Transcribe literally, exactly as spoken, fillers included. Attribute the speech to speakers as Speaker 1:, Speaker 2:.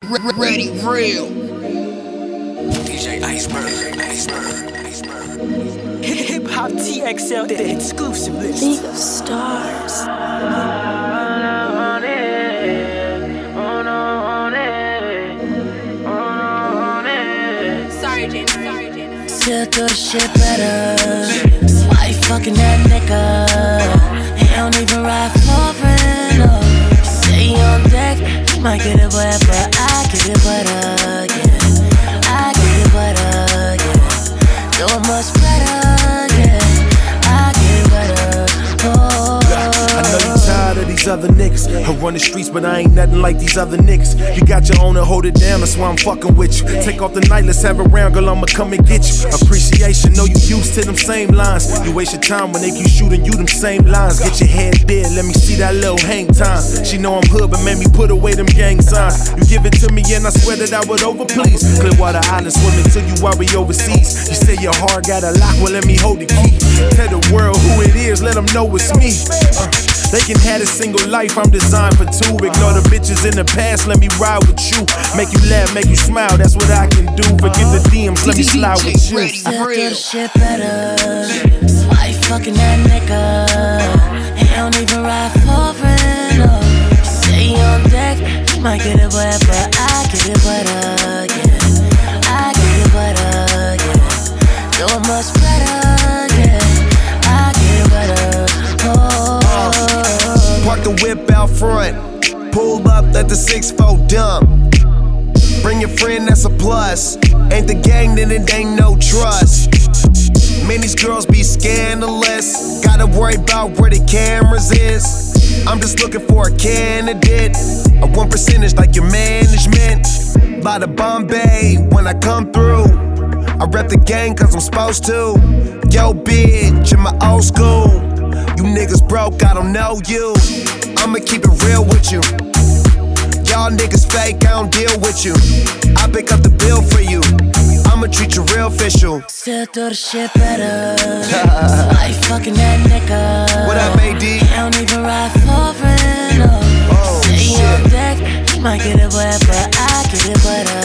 Speaker 1: Ready real.
Speaker 2: D J Iceberg, Iceberg, Iceberg.
Speaker 3: Hip Hop T X L, the exclusive list.
Speaker 4: League of Stars.
Speaker 5: Sorry, James. Sorry, James.
Speaker 4: Still do the shit better. That's why you fucking that nigga. He don't even ride for Renault. Say he on deck, he might get it wet, but I get it wetter, yeah. I get it wetter, yeah. Do it much better, yeah. I get it wetter, oh.
Speaker 6: I know you tired of these other niggas. I run the streets, but I ain't nothing like these other niggas. You got your own and hold it down, that's why I'm fucking with you. Take off the night, let's have a round, girl, I'ma come and get you. Appreciation, know you used to them same lines. You waste your time when they keep shooting you them same lines. Get your head dead, let me see that little hang time. She know I'm hood, but made me put away them gang signs. You give it to me and I swear that I would overplease. Clearwater Island swimming till you while we overseas. You say your heart got a lock, well let me hold the key. Tell the world who it is, let them know it's me. uh. They can have a single life, I'm designed for two. Ignore the bitches in the past, let me ride with you. Make you laugh, make you smile, that's what I can do. Forget the D Ms, let me slide with you.
Speaker 4: Still do the shit better. That's why you fucking that nigga. He don't even ride for Renault. Say he on deck, he might get it wet, but I get it wetter, yeah. I get it wetter, yeah. Do it much better, yeah. I get it wetter, oh.
Speaker 7: Park the whip out front, pull up at the six four dump. Bring your friend, that's a plus. Ain't the gang, then it ain't no trust. Man, these girls be scandalous. Gotta worry about where the cameras is. I'm just looking for a candidate. I want percentage like your management. By the Bombay, when I come through, I rep the gang cause I'm supposed to. Yo, bitch, in my old school. You niggas broke, I don't know you. I'ma keep it real with you. Y'all niggas fake, I don't deal with you. I pick up the bill for you. I'ma treat you real official.
Speaker 4: Still do the shit better. That's why you fucking that nigga.
Speaker 7: What up, A D?
Speaker 4: He don't even ride for Renault.
Speaker 7: Oh,
Speaker 4: Say he
Speaker 7: shit.
Speaker 4: on deck, he might get it wet, but I get it wetter.